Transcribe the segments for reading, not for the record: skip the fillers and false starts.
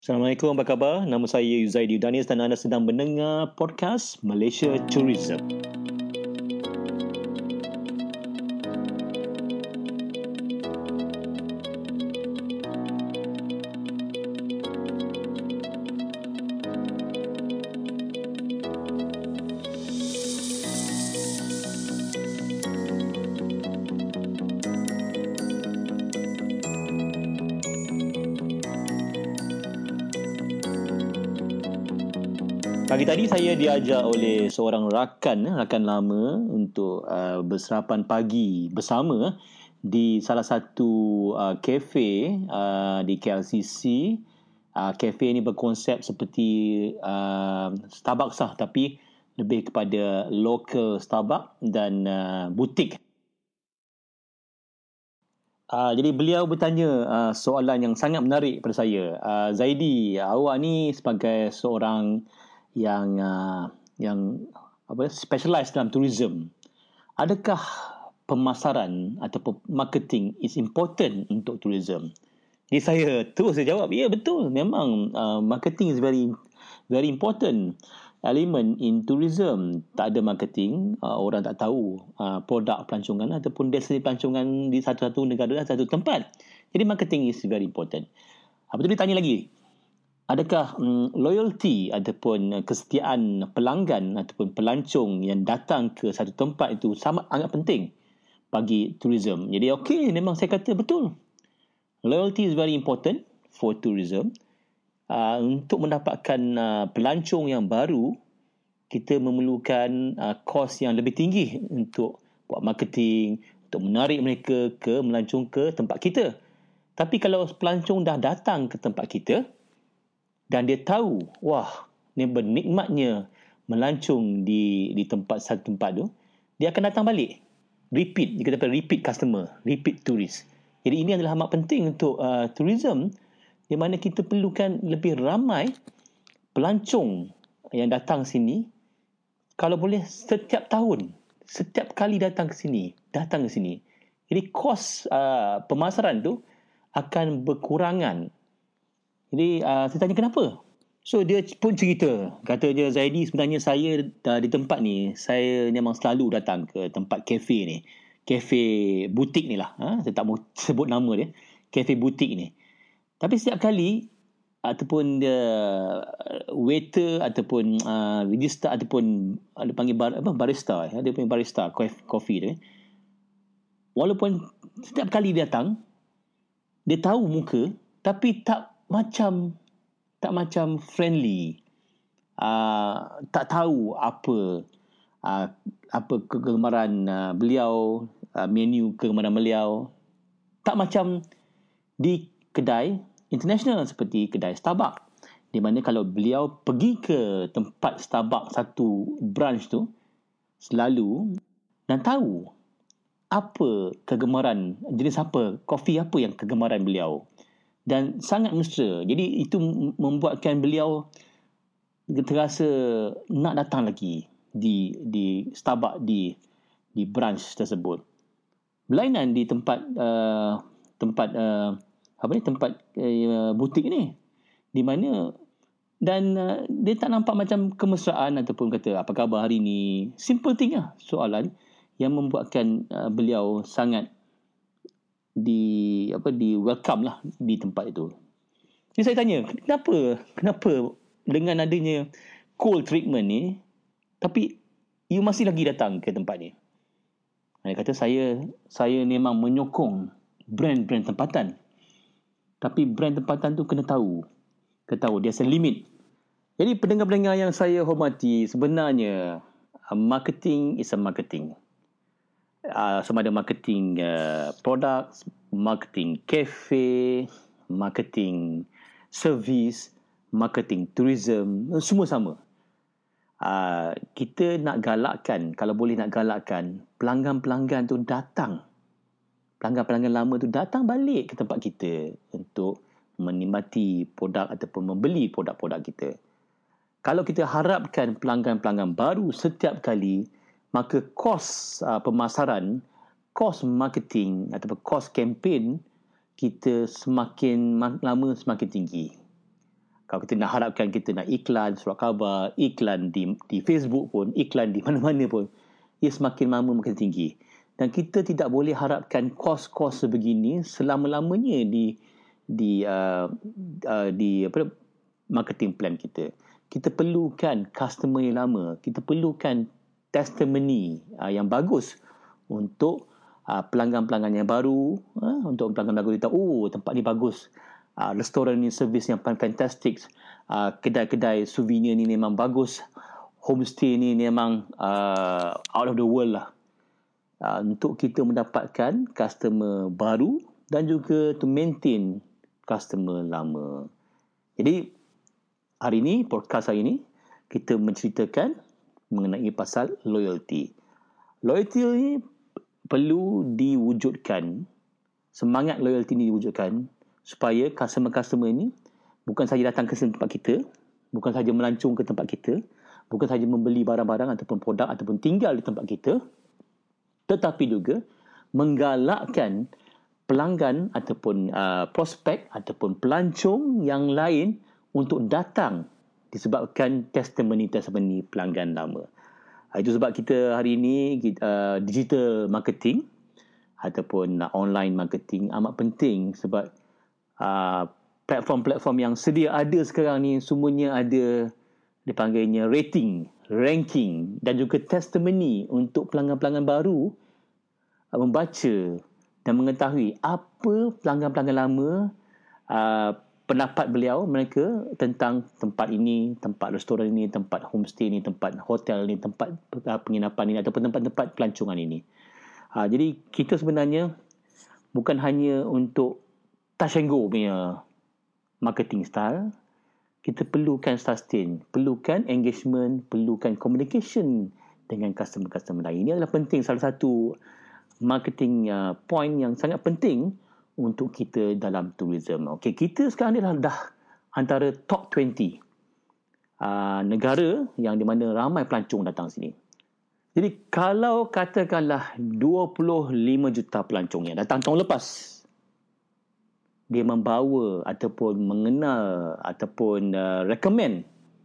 Assalamualaikum, apa khabar? Nama saya Yuzaidi Danis dan anda sedang mendengar podcast Malaysia Tourism. Pagi tadi saya diajak oleh seorang rakan lama untuk bersarapan pagi bersama di salah satu kafe di KLCC. Kafe ini berkonsep seperti Starbucks lah, tapi lebih kepada local Starbucks dan butik. Jadi beliau bertanya soalan yang sangat menarik pada saya. Zaidi, awak ni sebagai seorang yang specialize dalam tourism, adakah pemasaran ataupun marketing is important untuk tourism? Jadi saya terus jawab, ya betul, memang marketing is very very important element in tourism. Tak ada marketing, orang tak tahu produk pelancongan ataupun destinasi pelancongan di satu-satu negara, satu tempat. Jadi marketing is very important. Lepas tu dia tanya lagi, adakah loyalty ataupun kesetiaan pelanggan ataupun pelancong yang datang ke satu tempat itu sangat penting bagi tourism? Jadi okey, memang saya kata betul. Loyalty is very important for tourism. Untuk mendapatkan pelancong yang baru, kita memerlukan kos yang lebih tinggi untuk buat marketing, untuk menarik mereka ke melancong ke tempat kita. Tapi kalau pelancong dah datang ke tempat kita dan dia tahu, wah, ni bernikmatnya melancong di satu tempat tu, dia akan datang balik. Repeat, dia kata repeat customer, repeat tourist. Jadi ini adalah amat penting untuk tourism, di mana kita perlukan lebih ramai pelancong yang datang sini. Kalau boleh setiap tahun, setiap kali datang ke sini. Jadi kos pemasaran tu akan berkurangan. Jadi saya tanya kenapa? So dia pun cerita, kata dia, Zaidi, sebenarnya saya di tempat ni, saya memang selalu datang ke tempat kafe ni. Kafe butik ni lah. Saya tak mau sebut nama dia. Kafe butik ni. Tapi setiap kali ataupun dia waiter ataupun register ataupun dia panggil barista, dia panggil barista kopi dia. Walaupun setiap kali dia datang, dia tahu muka tapi tak macam friendly. Tak tahu apa kegemaran beliau, menu kegemaran beliau. Tak macam di kedai international seperti kedai Starbucks, di mana kalau beliau pergi ke tempat Starbucks satu branch tu selalu dan tahu apa kegemaran, jenis apa, kopi apa yang kegemaran beliau, dan sangat mesra. Jadi itu membuatkan beliau terasa nak datang lagi di Starbucks di branch tersebut. Berlainan di tempat butik ni, di mana dan dia tak nampak macam kemesraan ataupun kata apa khabar hari ni, simple thing lah, soalan yang membuatkan beliau sangat di welcome lah di tempat itu. Jadi saya tanya, kenapa dengan adanya cold treatment ni, tapi you masih lagi datang ke tempat ni? Dia kata, saya memang menyokong brand-brand tempatan. Tapi brand tempatan tu kena tahu there's a limit. Jadi pendengar-pendengar yang saya hormati, sebenarnya marketing is a marketing. Sama ada marketing produk, marketing cafe, marketing service, marketing tourism, semua sama. Kita nak galakkan, kalau boleh nak galakkan pelanggan-pelanggan tu datang, pelanggan-pelanggan lama tu datang balik ke tempat kita untuk menikmati produk ataupun membeli produk-produk kita. Kalau kita harapkan pelanggan-pelanggan baru setiap kali, maka kos pemasaran, kos marketing ataupun kos campaign kita semakin lama semakin tinggi. Kalau kita nak harapkan kita nak iklan surat khabar, iklan di Facebook pun, iklan di mana-mana pun, ia semakin lama makin tinggi. Dan kita tidak boleh harapkan kos-kos sebegini selama-lamanya di marketing plan kita. Kita perlukan customer yang lama, kita perlukan testimoni yang bagus untuk pelanggan-pelanggan yang baru, untuk pelanggan baru kita tahu, tempat ni bagus, restoran ni servis yang fantastik, kedai-kedai souvenir ni memang bagus, homestay ni memang out of the world lah. Untuk kita mendapatkan customer baru dan juga to maintain customer lama. Jadi hari ni, podcast hari ni, kita menceritakan mengenai pasal loyalty. Loyalty ni perlu diwujudkan, semangat loyalty ni diwujudkan supaya customer-customer ni bukan saja datang ke tempat kita, bukan saja melancong ke tempat kita, bukan saja membeli barang-barang ataupun produk ataupun tinggal di tempat kita, tetapi juga menggalakkan pelanggan ataupun prospek ataupun pelancong yang lain untuk datang disebabkan testimoni pelanggan lama. Itu sebab kita hari ini digital marketing ataupun online marketing amat penting sebab platform-platform yang sedia ada sekarang ni semuanya ada dipanggilnya rating, ranking dan juga testimoni untuk pelanggan-pelanggan baru membaca dan mengetahui apa pelanggan-pelanggan lama pendapat mereka tentang tempat ini, tempat restoran ini, tempat homestay ini, tempat hotel ini, tempat penginapan ini ataupun tempat-tempat pelancongan ini. Jadi kita sebenarnya bukan hanya untuk touch and go punya marketing style, kita perlukan sustain, perlukan engagement, perlukan communication dengan customer-customer lain. Ini adalah penting, salah satu marketing point yang sangat penting untuk kita dalam tourism. Okey, kita sekarang ni dah antara top 20 negara yang di mana ramai pelancong datang sini. Jadi kalau katakanlah 25 juta pelancong yang datang tahun lepas, dia membawa ataupun mengenal ataupun recommend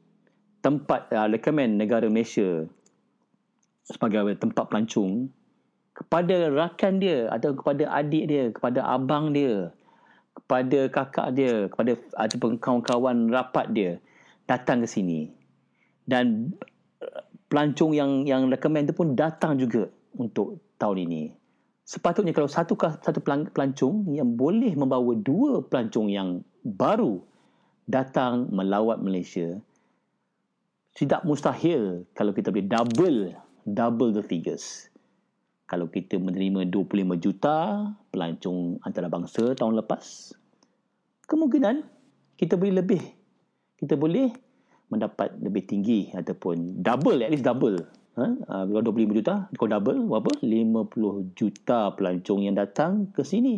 negara Malaysia sebagai tempat pelancong kepada rakan dia atau kepada adik dia, kepada abang dia, kepada kakak dia, kepada ataupun kawan-kawan rapat dia datang ke sini. Dan pelancong yang recommend tu pun datang juga untuk tahun ini. Sepatutnya kalau satu pelancong yang boleh membawa 2 pelancong yang baru datang melawat Malaysia, tidak mustahil kalau kita boleh double the figures. Kalau kita menerima 25 juta pelancong antarabangsa tahun lepas, kemungkinan kita boleh mendapat lebih tinggi ataupun double, at least double. Kalau 25 juta, kalau double, berapa? 50 juta pelancong yang datang ke sini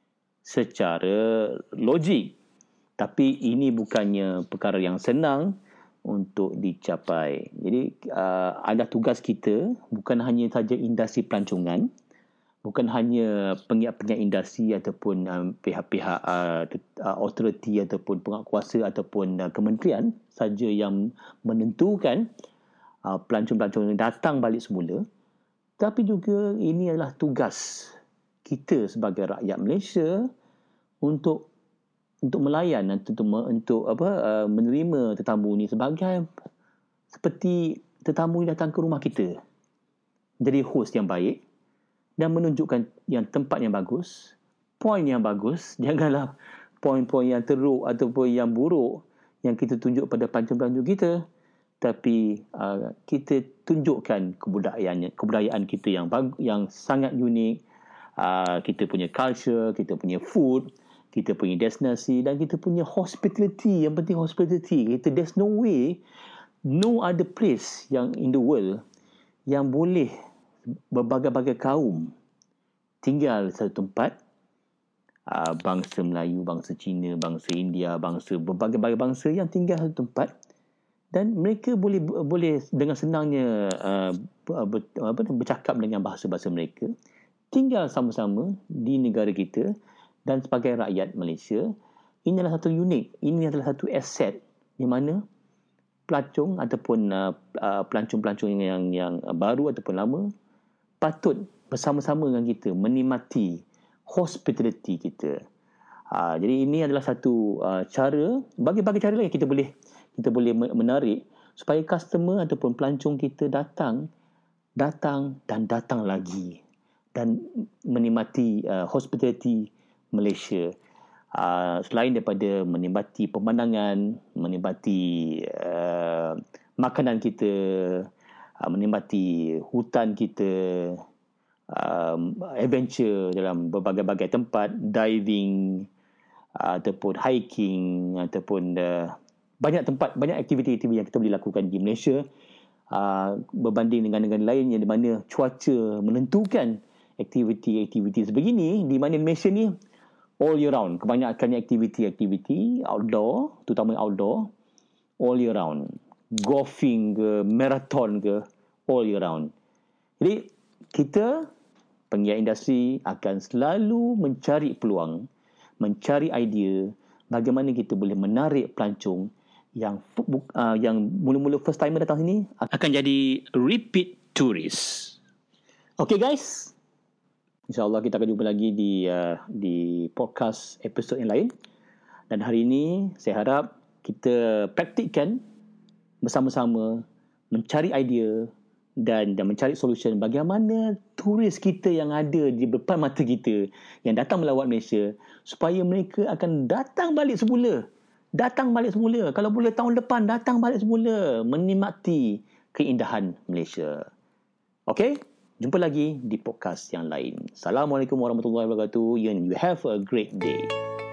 secara logik. Tapi ini bukannya perkara yang senang untuk dicapai. Jadi ada tugas kita, bukan hanya saja industri pelancongan, bukan hanya pengiat-pengiat industri ataupun pihak-pihak authority ataupun penguatkuasa ataupun kementerian saja yang menentukan pelancong-pelancong yang datang balik semula, tapi juga ini adalah tugas kita sebagai rakyat Malaysia untuk melayan, untuk menerima tetamu ni seperti tetamu yang datang ke rumah kita, jadi host yang baik dan menunjukkan yang tempat yang bagus, point yang bagus. Janganlah poin-poin yang teruk ataupun yang buruk yang kita tunjuk pada pelancong-pelancong kita, tapi kita tunjukkan kebudayaan kita yang sangat unik. Kita punya culture, kita punya food, kita punya destinasi dan kita punya hospitality. Yang penting hospitality. There's no way, no other place yang in the world yang boleh berbagai-bagai kaum tinggal di satu tempat. Bangsa Melayu, bangsa Cina, bangsa India, berbagai-bagai bangsa yang tinggal di satu tempat, dan mereka boleh dengan senangnya bercakap dengan bahasa-bahasa mereka, tinggal sama-sama di negara kita. Dan sebagai rakyat Malaysia, ini adalah satu unik, ini adalah satu aset di mana pelancong ataupun pelancong-pelancong yang baru ataupun lama patut bersama-sama dengan kita menikmati hospitality kita. Jadi ini adalah satu cara, bagi cara lain kita boleh menarik supaya customer ataupun pelancong kita datang dan datang lagi dan menikmati hospitality Malaysia. Selain daripada menikmati pemandangan, menikmati makanan kita, menikmati hutan kita, adventure dalam berbagai-bagai tempat, diving ataupun hiking ataupun banyak tempat, banyak aktiviti-aktiviti yang kita boleh lakukan di Malaysia berbanding dengan negara lain yang di mana cuaca menentukan aktiviti-aktiviti sebegini. Di mana Malaysia ni all year round, kebanyakan aktiviti-aktiviti outdoor, terutama outdoor, all year round, golfing ke, marathon ke, all year round. Jadi kita penggiat industri akan selalu mencari peluang, mencari idea bagaimana kita boleh menarik pelancong yang mula-mula first timer datang sini akan jadi repeat tourist. Okay guys, InsyaAllah kita akan jumpa lagi di podcast episod yang lain. Dan hari ini saya harap kita praktikkan bersama-sama mencari idea dan mencari solution bagaimana turis kita yang ada di depan mata kita yang datang melawat Malaysia supaya mereka akan datang balik semula. Kalau boleh tahun depan datang balik semula menikmati keindahan Malaysia. Okay? Jumpa lagi di podcast yang lain. Assalamualaikum warahmatullahi wabarakatuh. You have a great day.